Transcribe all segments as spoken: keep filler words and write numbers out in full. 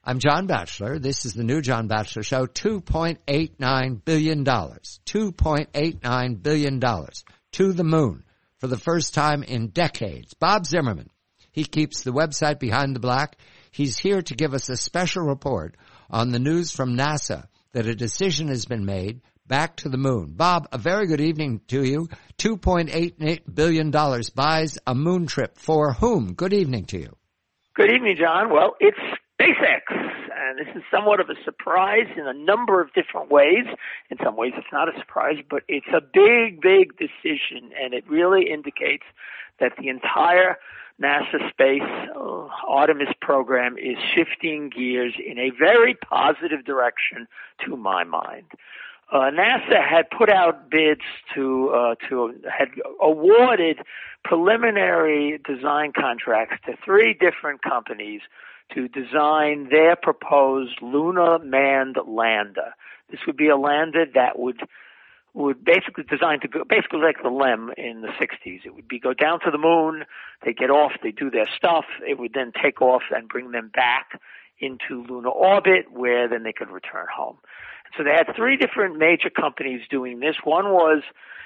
I'm John Batchelor. This is the new John Batchelor Show. two point eight nine billion dollars. two point eight nine billion dollars to the moon for the first time in decades. Bob Zimmerman, he keeps the website Behind the Black. He's here to give us a special report on the news from NASA that a decision has been made back to the moon. Bob, a very good evening to you. two point eight billion dollars buys a moon trip for whom? Good evening to you. Good evening, John. Well, it's SpaceX, and this is somewhat of a surprise in a number of different ways. In some ways, it's not a surprise, but it's a big, big decision, and it really indicates that the entire NASA space uh, Artemis program is shifting gears in a very positive direction, to my mind. Uh, NASA had put out bids to, uh, to, had awarded preliminary design contracts to three different companies to design their proposed lunar manned lander. This would be a lander that would, would basically designed to go, basically like the LEM in the sixties. It would be go down to the moon, they get off, they do their stuff, it would then take off and bring them back into lunar orbit where then they could return home. So they had three different major companies doing this. One was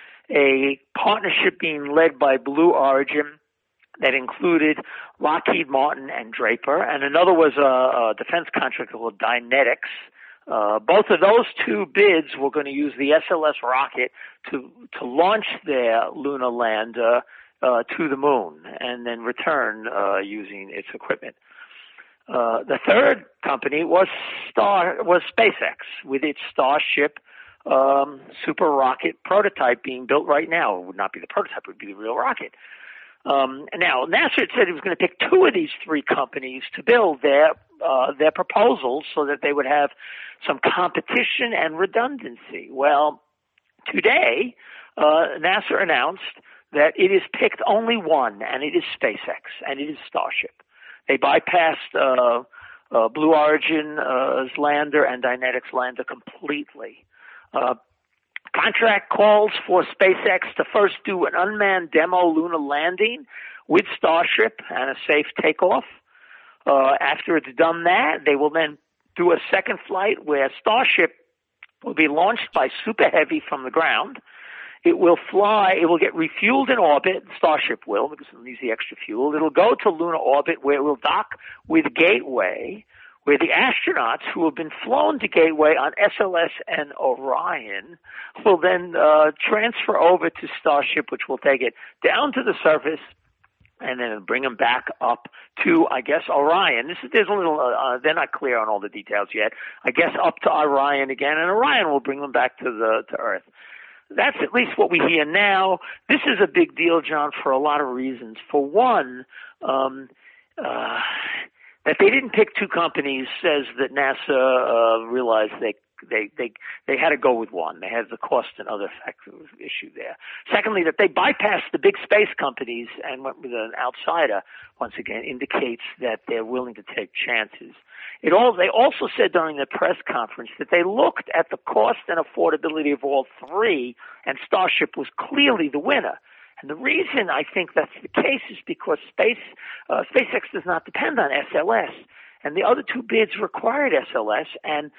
a partnership being led by Blue Origin that included Lockheed Martin and Draper, and another was a, a defense contractor called Dynetics. Uh, both of those two bids were going to use the S L S rocket to to launch their lunar lander uh, to the moon and then return uh, using its equipment. Uh, the third company was Star was SpaceX with its Starship um, super rocket prototype being built right now. It would not be the prototype; it would be the real rocket. Um, now, NASA had said it was going to pick two of these three companies to build their uh, their proposals so that they would have some competition and redundancy. Well, today, uh, NASA announced that it has picked only one, and it is SpaceX, and it is Starship. They bypassed uh, uh, Blue Origin's uh, lander and Dynetics lander completely. Uh, contract calls for SpaceX to first do an unmanned demo lunar landing with Starship and a safe takeoff. Uh, after it's done that, they will then do a second flight where Starship will be launched by Super Heavy from the ground. It will fly, it will get refueled in orbit, Starship will, because it needs the extra fuel. It'll go to lunar orbit where it will dock with Gateway, where the astronauts who have been flown to Gateway on S L S and Orion will then uh, transfer over to Starship, which will take it down to the surface and then bring them back up to, I guess, Orion. This is, there's a little, uh, they're not clear on all the details yet. I guess up to Orion again, and Orion will bring them back to the to Earth. That's at least what we hear now. This is a big deal, John, for a lot of reasons. For one, um, uh, that they didn't pick two companies says that NASA uh, realized they they they they had to go with one. They had the cost and other factors issue there. Secondly, that they bypassed the big space companies and went with an outsider, once again, indicates that they're willing to take chances. It all, they also said during the press conference that they looked at the cost and affordability of all three, and Starship was clearly the winner. And the reason I think that's the case is because space, uh, SpaceX does not depend on S L S, and the other two bids required S L S, and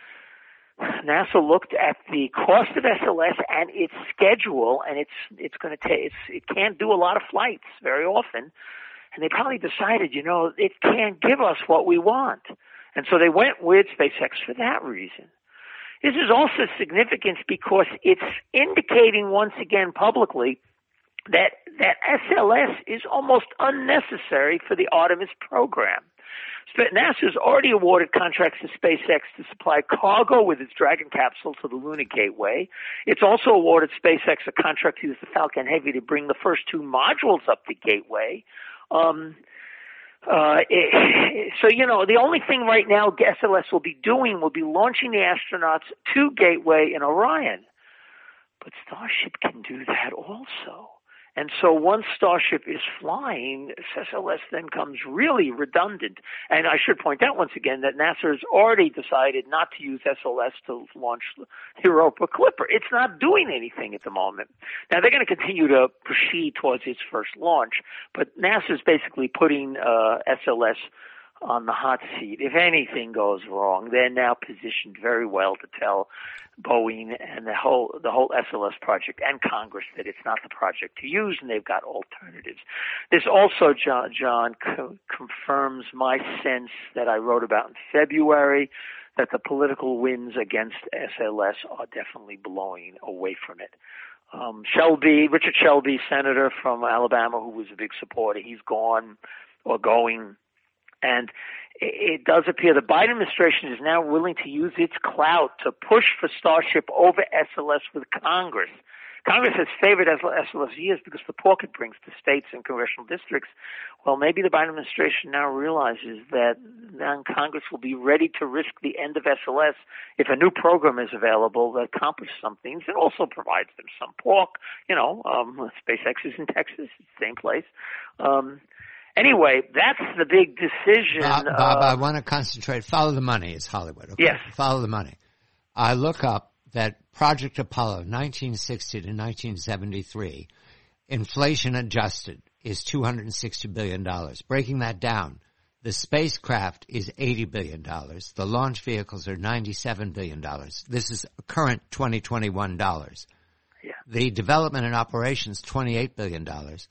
NASA looked at the cost of S L S and its schedule, and it's it's going to take it can't do a lot of flights very often, and they probably decided, you know, it can't give us what we want. And so they went with SpaceX for that reason. This is also significant because it's indicating once again publicly that that S L S is almost unnecessary for the Artemis program. NASA has already awarded contracts to SpaceX to supply cargo with its Dragon capsule to the Lunar Gateway. It's also awarded SpaceX a contract to use the Falcon Heavy to bring the first two modules up the Gateway. Um, Uh, it, so, you know, the only thing right now S L S will be doing will be launching the astronauts to Gateway and Orion. But Starship can do that also. And so once Starship is flying, S L S then comes really redundant. And I should point out once again that NASA has already decided not to use S L S to launch the Europa Clipper. It's not doing anything at the moment. Now, they're going to continue to proceed towards its first launch, but NASA is basically putting uh, S L S on the hot seat. If anything goes wrong, they're now positioned very well to tell Boeing and the whole the whole S L S project and Congress that it's not the project to use, and they've got alternatives. This also, John, John co- confirms my sense that I wrote about in February, that the political winds against S L S are definitely blowing away from it. Um, Shelby, Richard Shelby, senator from Alabama, who was a big supporter, he's gone or going. And it does appear the Biden administration is now willing to use its clout to push for Starship over S L S with Congress. Congress has favored S L S years because the pork it brings to states and congressional districts. Well, maybe the Biden administration now realizes that now Congress will be ready to risk the end of S L S if a new program is available that accomplishes some things and also provides them some pork. You know, um, SpaceX is in Texas, it's the same place. Um, Anyway, that's the big decision. Bob, Bob uh, I want to concentrate. Follow the money is Hollywood. Okay? Yes. Follow the money. I look up that Project Apollo, nineteen sixty to nineteen seventy-three, inflation adjusted, is two hundred sixty billion dollars. Breaking that down, the spacecraft is eighty billion dollars. The launch vehicles are ninety-seven billion dollars. This is current twenty twenty-one dollars. Yeah. The development and operations, twenty-eight billion dollars.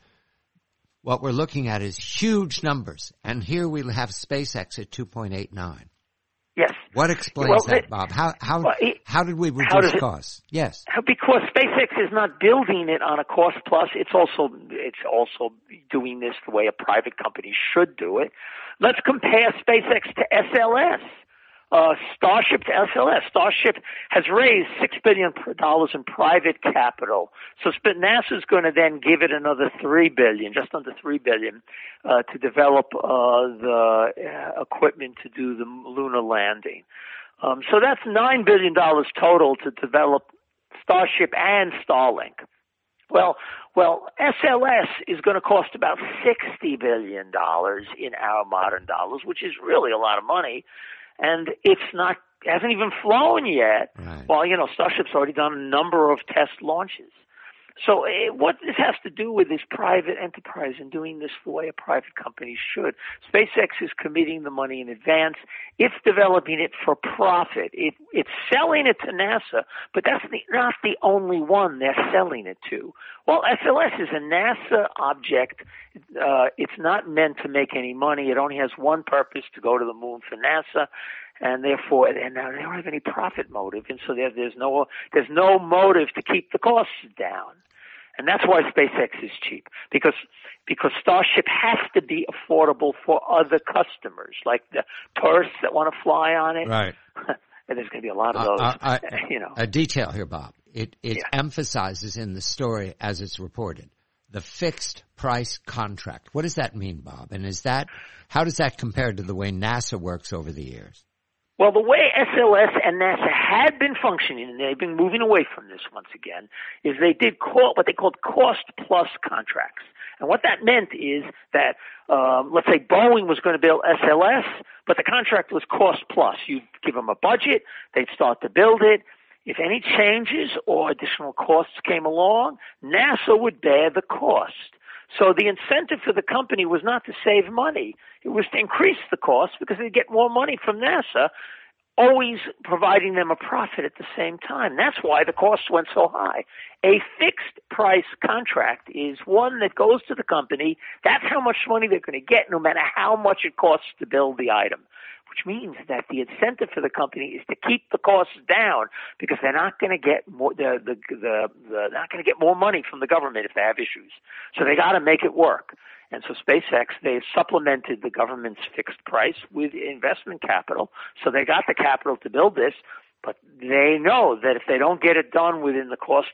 What we're looking at is huge numbers, and here we have SpaceX at two point eight nine. Yes. What explains well, that, it, Bob? How how well, it, how did we reduce it, costs? Yes. Because SpaceX is not building it on a cost plus. It's also it's also doing this the way a private company should do it. Let's compare SpaceX to S L S. Uh, Starship to S L S. Starship has raised six billion dollars in private capital. So NASA's going to then give it another three billion dollars, just under three billion dollars, uh, to develop uh, the uh, equipment to do the lunar landing. Um, so that's nine billion dollars total to develop Starship and Starlink. Well, well, S L S is going to cost about sixty billion dollars in our modern dollars, which is really a lot of money. And it's not, hasn't even flown yet. Right. Well, you know, Starship's already done a number of test launches. So uh, what this has to do with is private enterprise and doing this the way a private company should. SpaceX is committing the money in advance. It's developing it for profit. It, it's selling it to NASA, but that's the, not the only one they're selling it to. Well, S L S is a NASA object. Uh, it's not meant to make any money. It only has one purpose, to go to the moon for NASA. And therefore, and now they don't have any profit motive, and so there, there's no there's no motive to keep the costs down, and that's why SpaceX is cheap, because because Starship has to be affordable for other customers, like the tourists that want to fly on it. Right. And there's going to be a lot of those. Uh, uh, I, you know, a detail here, Bob. It it yeah. emphasizes in the story as it's reported the fixed price contract. What does that mean, Bob? And is that how does that compare to the way NASA works over the years? Well, the way S L S and NASA had been functioning, and they've been moving away from this once again, is they did call, what they called cost-plus contracts. And what that meant is that, um, let's say Boeing was going to build S L S, but the contract was cost-plus. You'd give them a budget, they'd start to build it. If any changes or additional costs came along, NASA would bear the cost. So the incentive for the company was not to save money. It was to increase the cost because they'd get more money from NASA, always providing them a profit at the same time. That's why the costs went so high. A fixed price contract is one that goes to the company. That's how much money they're going to get no matter how much it costs to build the item, which means that the incentive for the company is to keep the costs down because they're not going to get more, the, the, the, the, not going to get more money from the government if they have issues. So they got to make it work. And so SpaceX, they've supplemented the government's fixed price with investment capital. So they got the capital to build this, but they know that if they don't get it done within the cost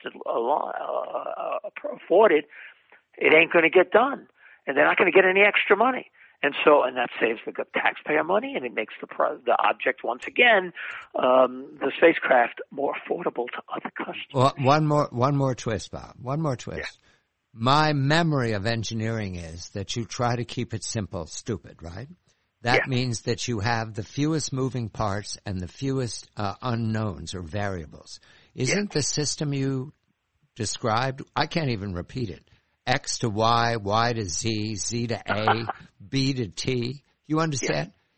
uh, afforded, it ain't going to get done. And they're not going to get any extra money. And so, and that saves the taxpayer money, and it makes the pro, the object once again, um, the spacecraft, more affordable to other customers. Well, one more, one more twist, Bob. One more twist. Yeah. My memory of engineering is that you try to keep it simple, stupid, right? That yeah. means that you have the fewest moving parts and the fewest uh, unknowns or variables. Isn't yeah. the system you described? I can't even repeat it. X to Y, Y to Z, Z to A, B to T. You understand?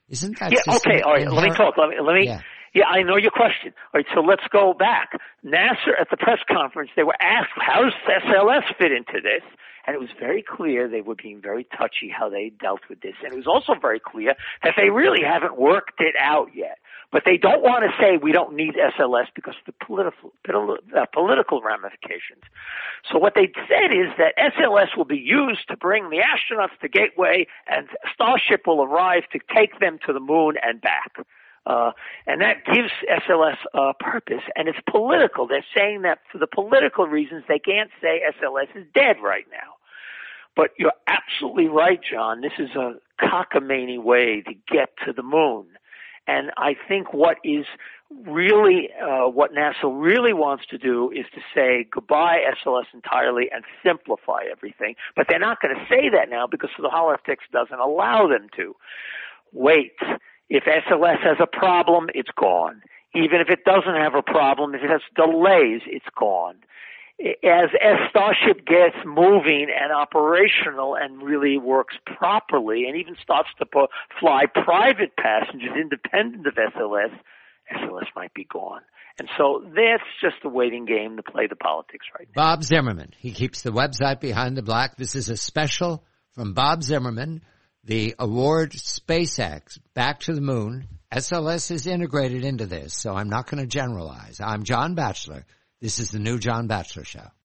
Isn't that yeah, just okay, all right, inherent? let me talk. Let me, let me yeah. yeah, I know your question. All right, so let's go back. NASA, at the press conference, they were asked, how does S L S fit into this? And it was very clear they were being very touchy how they dealt with this. And it was also very clear that they really haven't worked it out yet. But they don't want to say we don't need S L S because of the political, uh, political ramifications. So what they said is that S L S will be used to bring the astronauts to Gateway, and Starship will arrive to take them to the moon and back. Uh, and that gives S L S a purpose, and it's political. They're saying that for the political reasons, they can't say S L S is dead right now. But you're absolutely right, John. This is a cockamamie way to get to the moon. And I think what is really, uh, what NASA really wants to do is to say goodbye S L S entirely and simplify everything. But they're not going to say that now because the holotext doesn't allow them to. Wait. If S L S has a problem, it's gone. Even if it doesn't have a problem, if it has delays, it's gone. As, as Starship gets moving and operational and really works properly and even starts to po- fly private passengers independent of S L S, S L S might be gone. And so that's just a waiting game to play the politics right now. Bob Zimmerman. He keeps the website Behind the Black. This is a special from Bob Zimmerman. The award SpaceX, Back to the Moon. S L S is integrated into this, so I'm not going to generalize. I'm John Batchelor. This is the new John Batchelor Show.